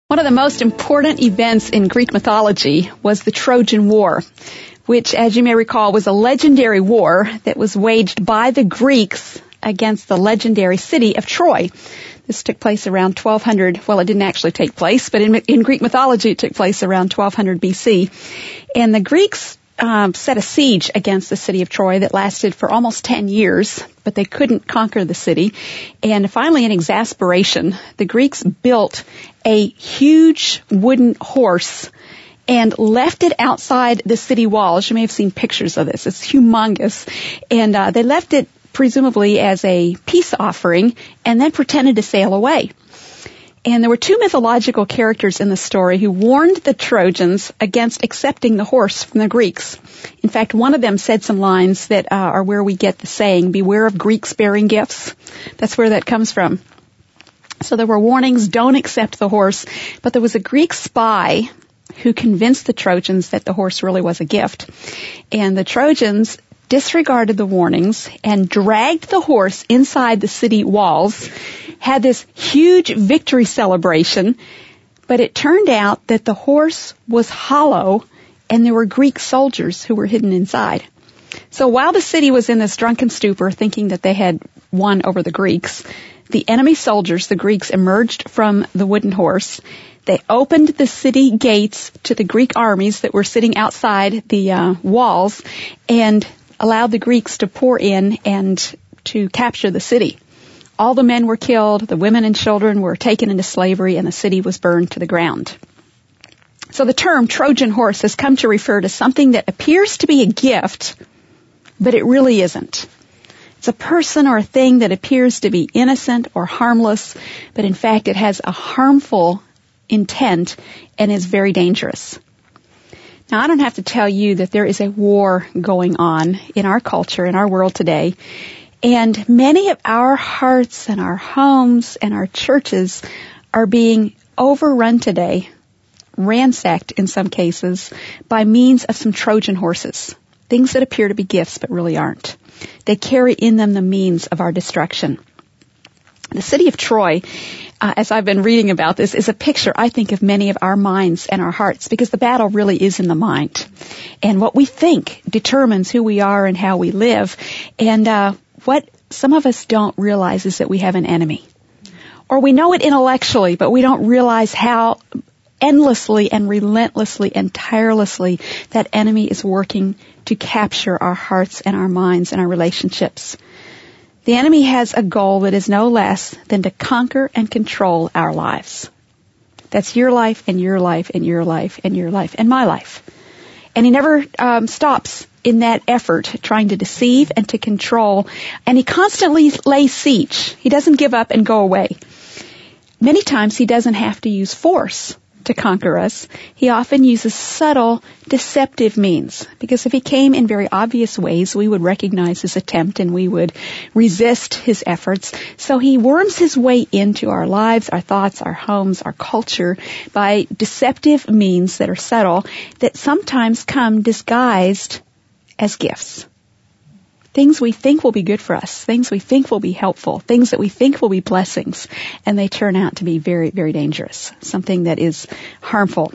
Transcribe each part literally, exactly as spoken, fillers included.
One of the most important events in Greek mythology was the Trojan War, which, as you may recall, was a legendary war that was waged by the Greeks against the legendary city of Troy. This took place around twelve hundred. Well, it didn't actually take place, but in, in Greek mythology, it took place around twelve hundred B C. And the Greeks um, set a siege against the city of Troy that lasted for almost ten years, but they couldn't conquer the city. And finally, in exasperation, the Greeks built a huge wooden horse and left it outside the city walls. You may have seen pictures of this. It's humongous. And uh, they left it presumably as a peace offering and then pretended to sail away. And there were two mythological characters in the story who warned the Trojans against accepting the horse from the Greeks. In fact, one of them said some lines that uh, are where we get the saying, "Beware of Greeks bearing gifts." That's where that comes from. So there were warnings, don't accept the horse. But there was a Greek spy who convinced the Trojans that the horse really was a gift. And the Trojans disregarded the warnings and dragged the horse inside the city walls, had this huge victory celebration, but it turned out that the horse was hollow and there were Greek soldiers who were hidden inside. So while the city was in this drunken stupor thinking that they had won over the Greeks, the enemy soldiers, the Greeks, emerged from the wooden horse. They opened the city gates to the Greek armies that were sitting outside the uh, walls and allowed the Greeks to pour in and to capture the city. All the men were killed, the women and children were taken into slavery, and the city was burned to the ground. So the term Trojan horse has come to refer to something that appears to be a gift, but it really isn't. It's a person or a thing that appears to be innocent or harmless, but in fact it has a harmful intent and is very dangerous. Now, I don't have to tell you that there is a war going on in our culture, in our world today, and many of our hearts and our homes and our churches are being overrun today, ransacked in some cases, by means of some Trojan horses, things that appear to be gifts but really aren't. They carry in them the means of our destruction. The city of Troy, Uh, as I've been reading about this, is a picture, I think, of many of our minds and our hearts, because the battle really is in the mind. And what we think determines who we are and how we live. And uh, what some of us don't realize is that we have an enemy. Or we know it intellectually, but we don't realize how endlessly and relentlessly and tirelessly that enemy is working to capture our hearts and our minds and our relationships. The enemy has a goal that is no less than to conquer and control our lives. That's your life and your life and your life and your life and my life. And he never um, stops in that effort, trying to deceive and to control. And he constantly lays siege. He doesn't give up and go away. Many times he doesn't have to use force to conquer us. He often uses subtle, deceptive means, because if he came in very obvious ways, we would recognize his attempt and we would resist his efforts. So he worms his way into our lives, our thoughts, our homes, our culture by deceptive means that are subtle, that sometimes come disguised as gifts. Things we think will be good for us, things we think will be helpful, things that we think will be blessings, and they turn out to be very, very dangerous, something that is harmful.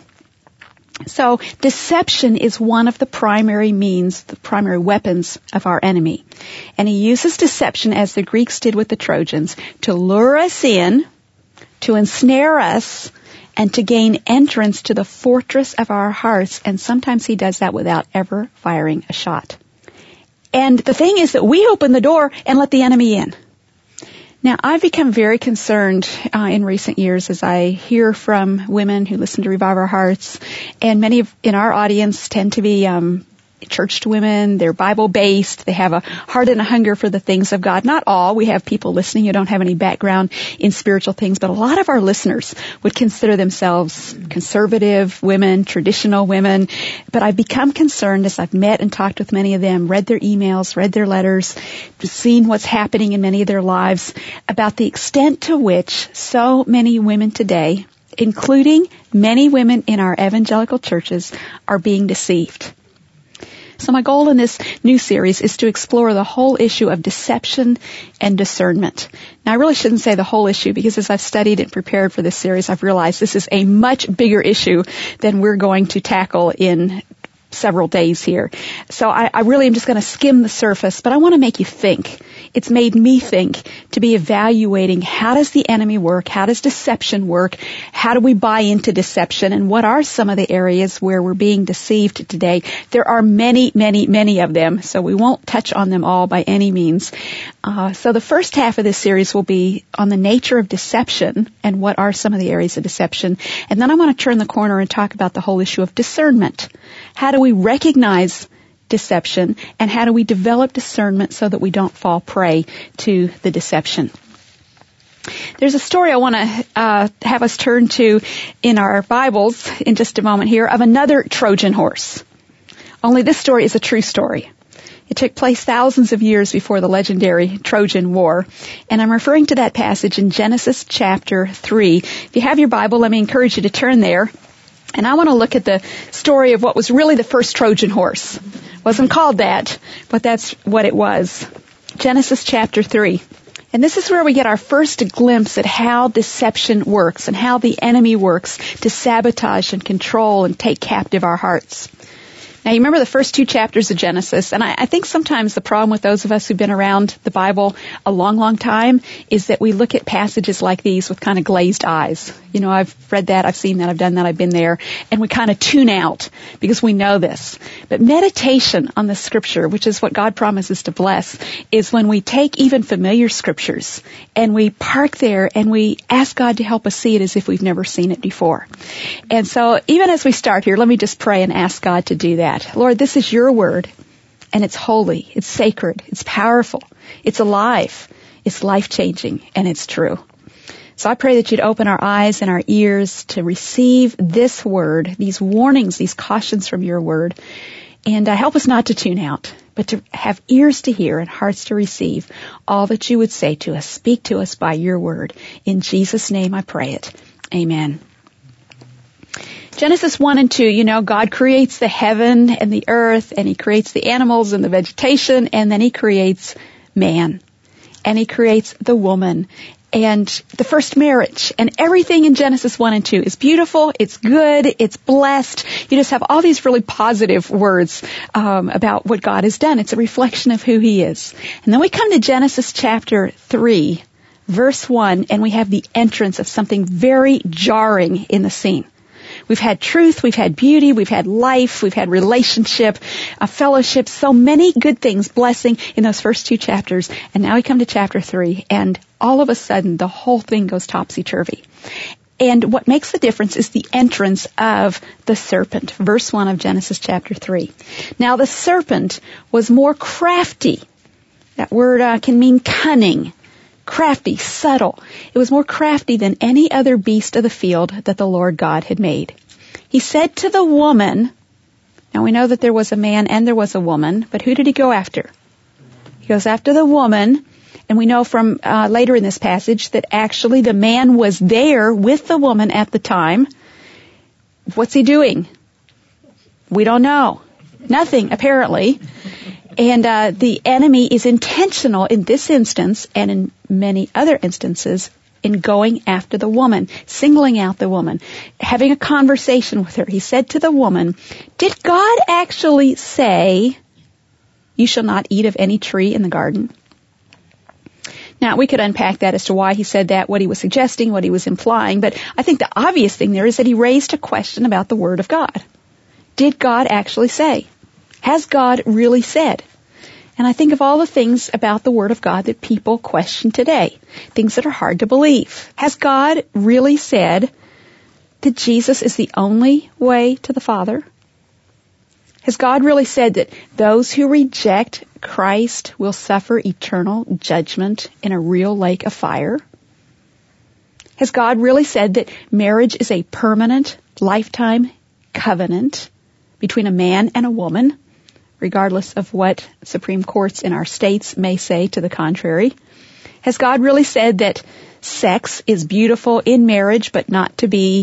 So deception is one of the primary means, the primary weapons of our enemy. And he uses deception, as the Greeks did with the Trojans, to lure us in, to ensnare us, and to gain entrance to the fortress of our hearts. And sometimes he does that without ever firing a shot. And the thing is that we open the door and let the enemy in. Now, I've become very concerned uh, in recent years as I hear from women who listen to Revive Our Hearts, and many of, in our audience tend to be um, churched women. They're Bible-based. They have a heart and a hunger for the things of God. Not all. We have people listening who don't have any background in spiritual things, but a lot of our listeners would consider themselves conservative women, traditional women. But I've become concerned as I've met and talked with many of them, read their emails, read their letters, seen what's happening in many of their lives, about the extent to which so many women today, including many women in our evangelical churches, are being deceived. So my goal in this new series is to explore the whole issue of deception and discernment. Now, I really shouldn't say the whole issue because as I've studied and prepared for this series, I've realized this is a much bigger issue than we're going to tackle in several days here. So I, I really am just going to skim the surface, but I want to make you think. It's made me think to be evaluating how does the enemy work? How does deception work? How do we buy into deception? And what are some of the areas where we're being deceived today? There are many, many, many of them, so we won't touch on them all by any means. Uh, so the first half of this series will be on the nature of deception and what are some of the areas of deception. And then I want to turn the corner and talk about the whole issue of discernment. How do we recognize deception, and how do we develop discernment so that we don't fall prey to the deception? There's a story I want to uh, have us turn to in our Bibles in just a moment here of another Trojan horse. Only this story is a true story. It took place thousands of years before the legendary Trojan War, and I'm referring to that passage in Genesis chapter three. If you have your Bible, let me encourage you to turn there. And I want to look at the story of what was really the first Trojan horse. It wasn't called that, but that's what it was. Genesis chapter three. And this is where we get our first glimpse at how deception works and how the enemy works to sabotage and control and take captive our hearts. Now, you remember the first two chapters of Genesis, and I, I think sometimes the problem with those of us who've been around the Bible a long, long time is that we look at passages like these with kind of glazed eyes. You know, I've read that, I've seen that, I've done that, I've been there, and we kind of tune out because we know this. But meditation on the Scripture, which is what God promises to bless, is when we take even familiar Scriptures and we park there and we ask God to help us see it as if we've never seen it before. And so even as we start here, let me just pray and ask God to do that. Lord, this is your word, and it's holy, it's sacred, it's powerful, it's alive, it's life-changing, and it's true. So I pray that you'd open our eyes and our ears to receive this word, these warnings, these cautions from your word, and uh, help us not to tune out, but to have ears to hear and hearts to receive all that you would say to us. Speak to us by your word. In Jesus' name I pray it. Amen. Genesis one and two, you know, God creates the heaven and the earth, and he creates the animals and the vegetation, and then he creates man. And he creates the woman and the first marriage. And everything in Genesis one and two is beautiful, it's good, it's blessed. You just have all these really positive words um, about what God has done. It's a reflection of who he is. And then we come to Genesis chapter three, verse one, and we have the entrance of something very jarring in the scene. We've had truth, we've had beauty, we've had life, we've had relationship, a fellowship, so many good things, blessing in those first two chapters. And now we come to chapter three, and all of a sudden the whole thing goes topsy-turvy. And what makes the difference is the entrance of the serpent. Verse one of Genesis chapter three. Now the serpent was more crafty. That word uh, can mean cunning. Crafty, subtle. It was more crafty than any other beast of the field that the Lord God had made. He said to the woman, now we know that there was a man and there was a woman, but who did he go after? He goes after the woman, and we know from uh, later in this passage that actually the man was there with the woman at the time. What's he doing? We don't know. Nothing, apparently. And uh, the enemy is intentional in this instance and in many other instances in going after the woman, singling out the woman, having a conversation with her. He said to the woman, did God actually say, you shall not eat of any tree in the garden? Now, we could unpack that as to why he said that, what he was suggesting, what he was implying, but I think the obvious thing there is that he raised a question about the Word of God. Did God actually say? Has God really said? And I think of all the things about the Word of God that people question today, things that are hard to believe. Has God really said that Jesus is the only way to the Father? Has God really said that those who reject Christ will suffer eternal judgment in a real lake of fire? Has God really said that marriage is a permanent, lifetime covenant between a man and a woman, regardless of what Supreme Courts in our states may say to the contrary? Has God really said that sex is beautiful in marriage but not to be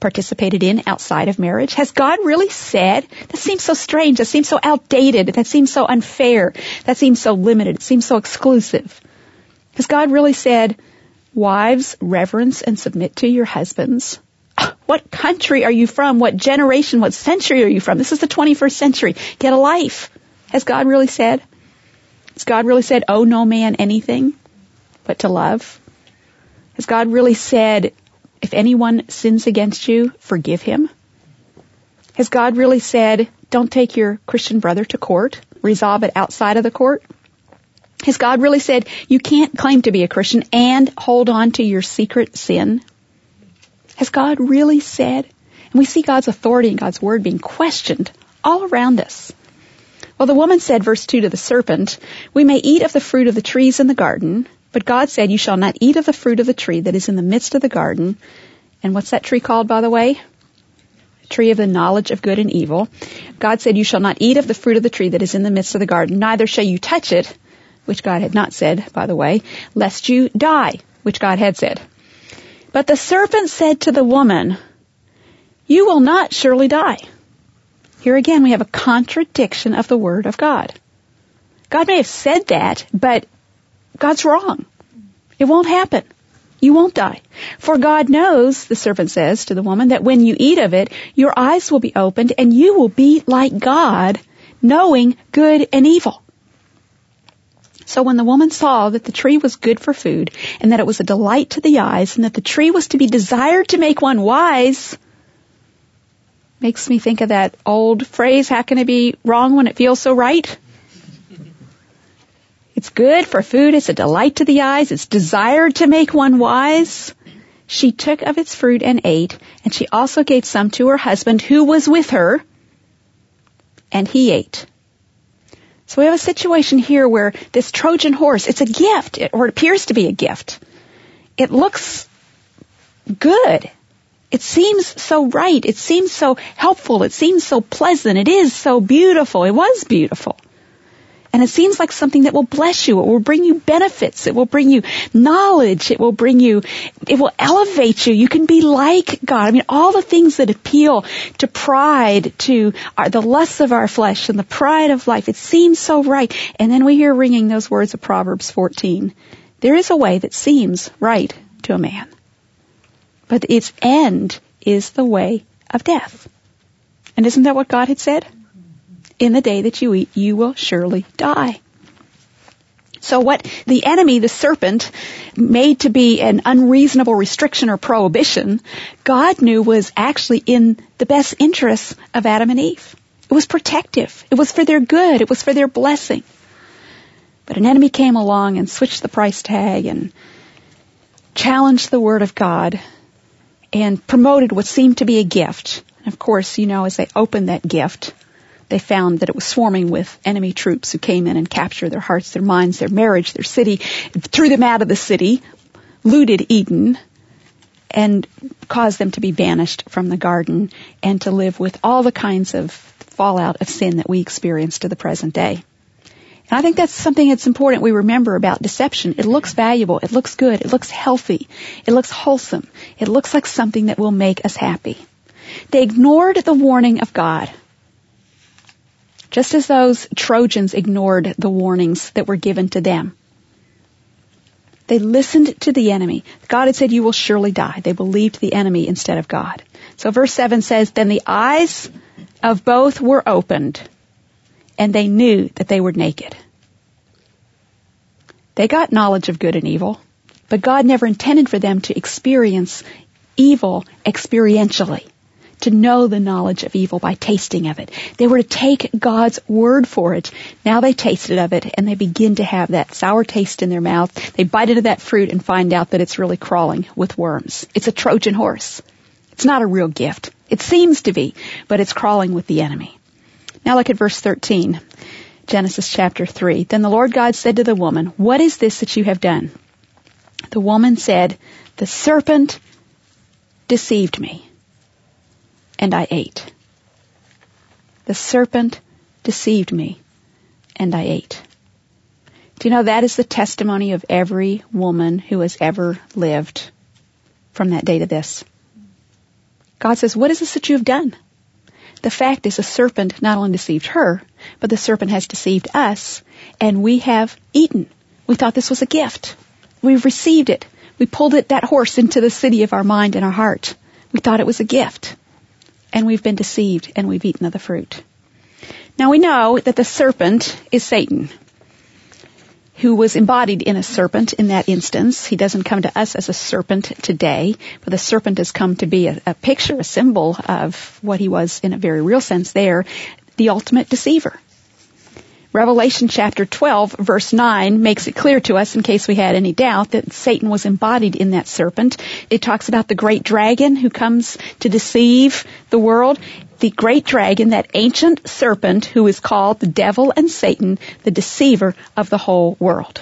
participated in outside of marriage? Has God really said? That seems so strange. That seems so outdated. That seems so unfair. That seems so limited. It seems so exclusive. Has God really said, wives, reverence and submit to your husbands? What country are you from? What generation, what century are you from? This is the twenty-first century. Get a life. Has God really said? Has God really said, owe no man anything but to love? Has God really said, if anyone sins against you, forgive him? Has God really said, don't take your Christian brother to court, resolve it outside of the court? Has God really said, you can't claim to be a Christian and hold on to your secret sin? Has God really said? And we see God's authority and God's word being questioned all around us. Well, the woman said, verse two, to the serpent, we may eat of the fruit of the trees in the garden, but God said, you shall not eat of the fruit of the tree that is in the midst of the garden. And what's that tree called, by the way? The tree of the knowledge of good and evil. God said, you shall not eat of the fruit of the tree that is in the midst of the garden, neither shall you touch it, which God had not said, by the way, lest you die, which God had said. But the serpent said to the woman, you will not surely die. Here again we have a contradiction of the word of God. God may have said that, but God's wrong. It won't happen. You won't die. For God knows, the serpent says to the woman, that when you eat of it, your eyes will be opened and you will be like God, knowing good and evil. So when the woman saw that the tree was good for food, and that it was a delight to the eyes, and that the tree was to be desired to make one wise, makes me think of that old phrase, how can it be wrong when it feels so right? It's good for food, it's a delight to the eyes, it's desired to make one wise. She took of its fruit and ate, and she also gave some to her husband who was with her, and he ate. So we have a situation here where this Trojan horse, it's a gift, or it appears to be a gift. It looks good. It seems so right. It seems so helpful. It seems so pleasant. It is so beautiful. It was beautiful. And it seems like something that will bless you. It will bring you benefits. It will bring you knowledge. It will bring you, it will elevate you. You can be like God. I mean, all the things that appeal to pride, to our, the lusts of our flesh and the pride of life. It seems so right. And then we hear ringing those words of Proverbs fourteen. There is a way that seems right to a man, but its end is the way of death. And isn't that what God had said? In the day that you eat, you will surely die. So what the enemy, the serpent, made to be an unreasonable restriction or prohibition, God knew was actually in the best interests of Adam and Eve. It was protective. It was for their good. It was for their blessing. But an enemy came along and switched the price tag and challenged the word of God and promoted what seemed to be a gift. And of course, you know, as they opened that gift, they found that it was swarming with enemy troops who came in and captured their hearts, their minds, their marriage, their city, threw them out of the city, looted Eden, and caused them to be banished from the garden and to live with all the kinds of fallout of sin that we experience to the present day. And I think that's something that's important we remember about deception. It looks valuable. It looks good. It looks healthy. It looks wholesome. It looks like something that will make us happy. They ignored the warning of God, just as those Trojans ignored the warnings that were given to them. They listened to the enemy. God had said, you will surely die. They believed the enemy instead of God. So verse seven says, then the eyes of both were opened, and they knew that they were naked. They got knowledge of good and evil, but God never intended for them to experience evil experientially, to know the knowledge of evil by tasting of it. They were to take God's word for it. Now they tasted of it, and they begin to have that sour taste in their mouth. They bite into that fruit and find out that it's really crawling with worms. It's a Trojan horse. It's not a real gift. It seems to be, but it's crawling with the enemy. Now look at verse thirteen, Genesis chapter three. Then the Lord God said to the woman, what is this that you have done? The woman said, the serpent deceived me, and I ate. The serpent deceived me, and I ate. Do you know that is the testimony of every woman who has ever lived from that day to this? God says, what is this that you have done? The fact is the serpent not only deceived her, but the serpent has deceived us, and we have eaten. We thought this was a gift. We've received it. We pulled it, that horse into the city of our mind and our heart. We thought it was a gift. And we've been deceived, and we've eaten of the fruit. Now we know that the serpent is Satan, who was embodied in a serpent in that instance. He doesn't come to us as a serpent today, but the serpent has come to be a, a picture, a symbol of what he was in a very real sense there, the ultimate deceiver. Revelation chapter twelve, verse nine makes it clear to us, in case we had any doubt, that Satan was embodied in that serpent. It talks about the great dragon who comes to deceive the world. The great dragon, that ancient serpent who is called the devil and Satan, the deceiver of the whole world.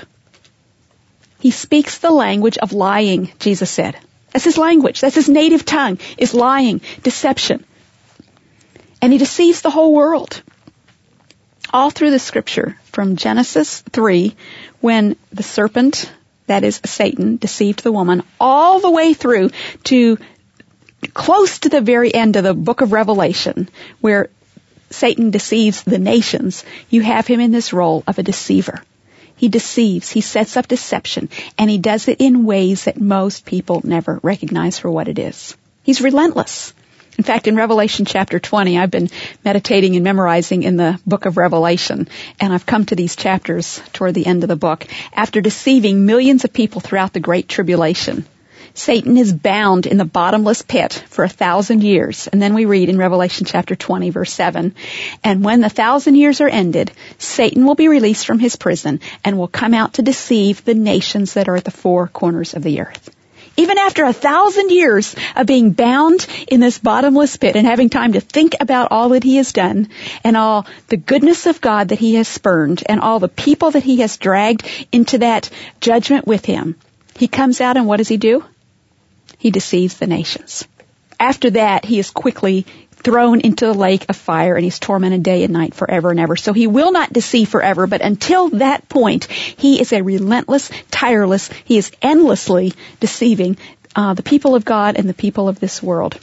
He speaks the language of lying, Jesus said. That's his language. That's his native tongue, is lying, deception. And he deceives the whole world. All through the scripture, from Genesis three, when the serpent, that is Satan, deceived the woman, all the way through to close to the very end of the book of Revelation, where Satan deceives the nations, you have him in this role of a deceiver. He deceives, he sets up deception, and he does it in ways that most people never recognize for what it is. He's relentless. In fact, in Revelation chapter twenty, I've been meditating and memorizing in the book of Revelation, and I've come to these chapters toward the end of the book. After deceiving millions of people throughout the Great Tribulation, Satan is bound in the bottomless pit for a thousand years. And then we read in Revelation chapter twenty, verse seven, and when the thousand years are ended, Satan will be released from his prison and will come out to deceive the nations that are at the four corners of the earth. Even after a thousand years of being bound in this bottomless pit and having time to think about all that he has done and all the goodness of God that he has spurned and all the people that he has dragged into that judgment with him, he comes out and what does he do? He deceives the nations. After that, he is quickly thrown into the lake of fire and he's tormented day and night forever and ever. So he will not deceive forever, but until that point, he is a relentless, tireless, he is endlessly deceiving uh, the people of God and the people of this world.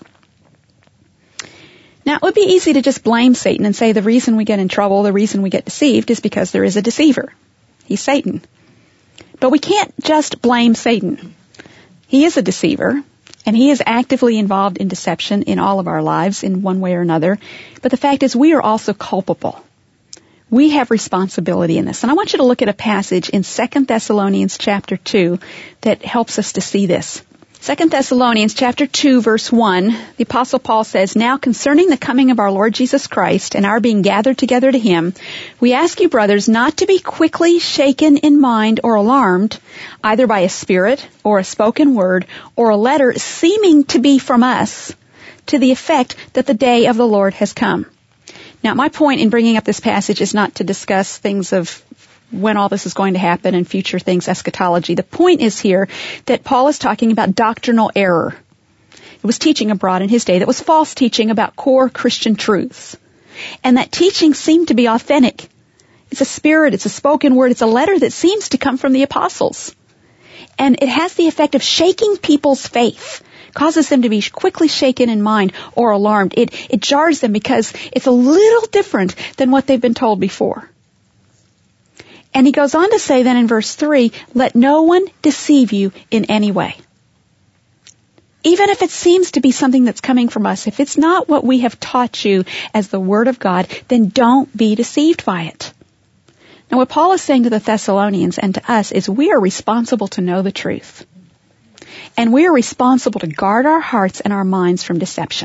Now, it would be easy to just blame Satan and say the reason we get in trouble, the reason we get deceived is because there is a deceiver. He's Satan. But we can't just blame Satan. He is a deceiver. And he is actively involved in deception in all of our lives in one way or another. But the fact is we are also culpable. We have responsibility in this. And I want you to look at a passage in Second Thessalonians chapter two that helps us to see this. Second Thessalonians chapter two, verse one, the Apostle Paul says, now concerning the coming of our Lord Jesus Christ and our being gathered together to him, we ask you, brothers, not to be quickly shaken in mind or alarmed, either by a spirit or a spoken word or a letter seeming to be from us, to the effect that the day of the Lord has come. Now, my point in bringing up this passage is not to discuss things of when all this is going to happen and future things, eschatology. The point is here that Paul is talking about doctrinal error. It was teaching abroad in his day that was false teaching about core Christian truths. And that teaching seemed to be authentic. It's a spirit, it's a spoken word, it's a letter that seems to come from the apostles. And it has the effect of shaking people's faith, causes them to be quickly shaken in mind or alarmed. It, it jars them because it's a little different than what they've been told before. And he goes on to say then in verse three, let no one deceive you in any way. Even if it seems to be something that's coming from us, if it's not what we have taught you as the Word of God, then don't be deceived by it. Now what Paul is saying to the Thessalonians and to us is we are responsible to know the truth. And we are responsible to guard our hearts and our minds from deception.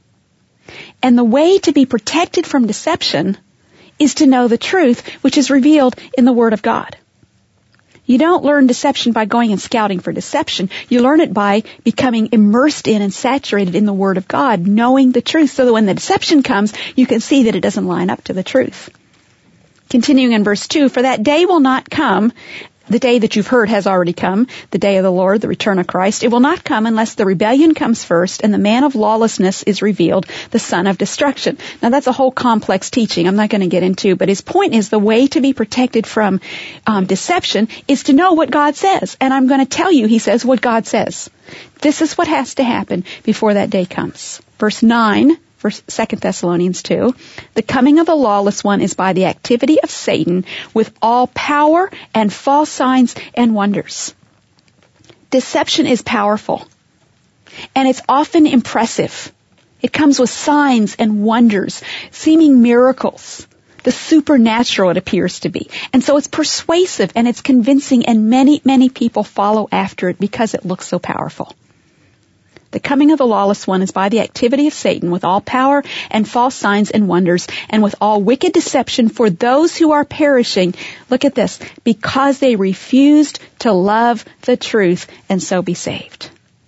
And the way to be protected from deception is to know the truth, which is revealed in the Word of God. You don't learn deception by going and scouting for deception. You learn it by becoming immersed in and saturated in the Word of God, knowing the truth, so that when the deception comes, you can see that it doesn't line up to the truth. Continuing in verse two, for that day will not come The day that you've heard has already come, the day of the Lord, the return of Christ. It will not come unless the rebellion comes first and the man of lawlessness is revealed, the son of destruction. Now that's a whole complex teaching I'm not going to get into, but his point is the way to be protected from um, deception is to know what God says. And I'm going to tell you, he says, what God says. This is what has to happen before that day comes. Verse nine. Verse Second Thessalonians two, the coming of the lawless one is by the activity of Satan with all power and false signs and wonders. Deception is powerful, and it's often impressive. It comes with signs and wonders, seeming miracles, the supernatural it appears to be. And so it's persuasive and it's convincing, and many, many people follow after it because it looks so powerful. The coming of the lawless one is by the activity of Satan with all power and false signs and wonders and with all wicked deception for those who are perishing. Look at this. Because they refused to love the truth and so be saved.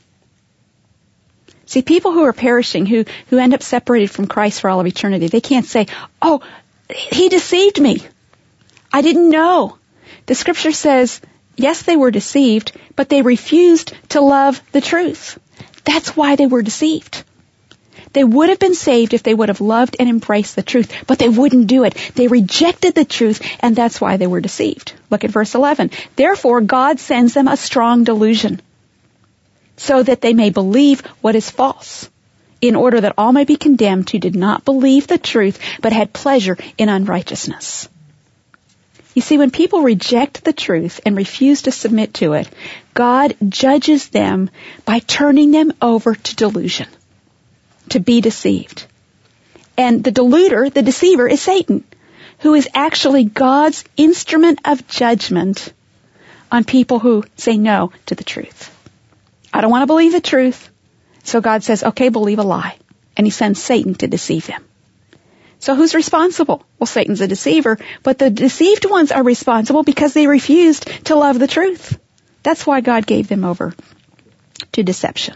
See, people who are perishing, who, who end up separated from Christ for all of eternity, they can't say, oh, he deceived me. I didn't know. The scripture says, yes, they were deceived, but they refused to love the truth. That's why they were deceived. They would have been saved if they would have loved and embraced the truth, but they wouldn't do it. They rejected the truth, and that's why they were deceived. Look at verse eleven. Therefore, God sends them a strong delusion, so that they may believe what is false, in order that all may be condemned who did not believe the truth, but had pleasure in unrighteousness. You see, when people reject the truth and refuse to submit to it, God judges them by turning them over to delusion, to be deceived. And the deluder, the deceiver, is Satan, who is actually God's instrument of judgment on people who say no to the truth. I don't want to believe the truth, so God says, okay, believe a lie. And he sends Satan to deceive them. So who's responsible? Well, Satan's a deceiver, but the deceived ones are responsible because they refused to love the truth. That's why God gave them over to deception.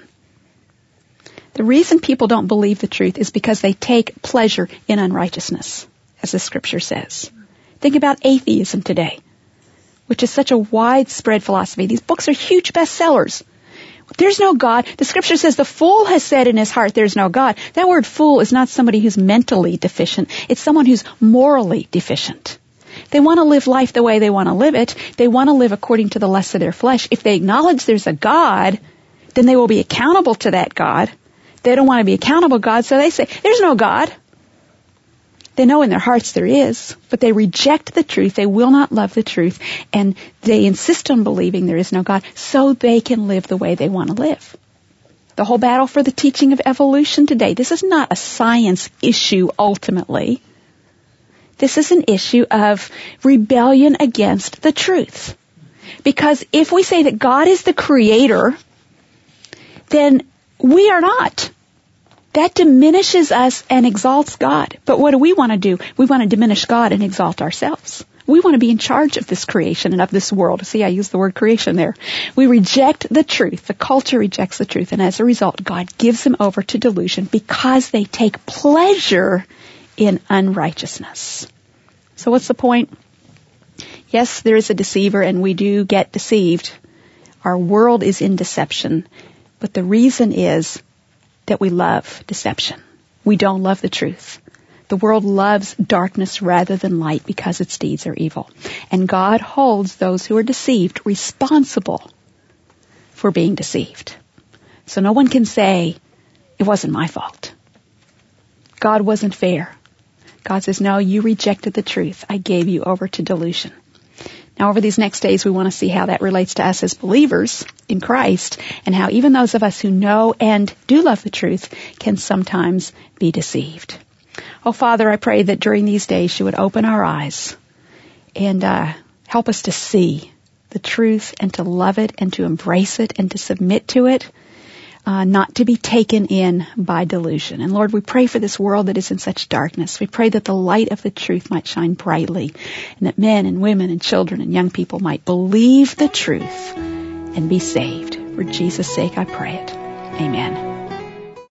The reason people don't believe the truth is because they take pleasure in unrighteousness, as the scripture says. Think about atheism today, which is such a widespread philosophy. These books are huge bestsellers. There's no God. The scripture says the fool has said in his heart there's no God. That word fool is not somebody who's mentally deficient. It's someone who's morally deficient. They want to live life the way they want to live it. They want to live according to the lusts of their flesh. If they acknowledge there's a God, then they will be accountable to that God. They don't want to be accountable to God, so they say, there's no God. They know in their hearts there is, but they reject the truth. They will not love the truth, and they insist on believing there is no God so they can live the way they want to live. The whole battle for the teaching of evolution today, this is not a science issue ultimately. This is an issue of rebellion against the truth. Because if we say that God is the creator, then we are not. That diminishes us and exalts God. But what do we want to do? We want to diminish God and exalt ourselves. We want to be in charge of this creation and of this world. See, I use the word creation there. We reject the truth. The culture rejects the truth. And as a result, God gives them over to delusion because they take pleasure in unrighteousness. So what's the point? Yes, there is a deceiver and we do get deceived. Our world is in deception. But the reason is that we love deception. We don't love the truth. The world loves darkness rather than light because its deeds are evil. And God holds those who are deceived responsible for being deceived. So no one can say, it wasn't my fault. God wasn't fair. God says, no, you rejected the truth. I gave you over to delusion. Now, over these next days, we want to see how that relates to us as believers in Christ and how even those of us who know and do love the truth can sometimes be deceived. Oh, Father, I pray that during these days you would open our eyes and uh, help us to see the truth and to love it and to embrace it and to submit to it, uh, not to be taken in by delusion. And Lord, we pray for this world that is in such darkness. We pray that the light of the truth might shine brightly and that men and women and children and young people might believe the truth and be saved. For Jesus' sake, I pray it. Amen.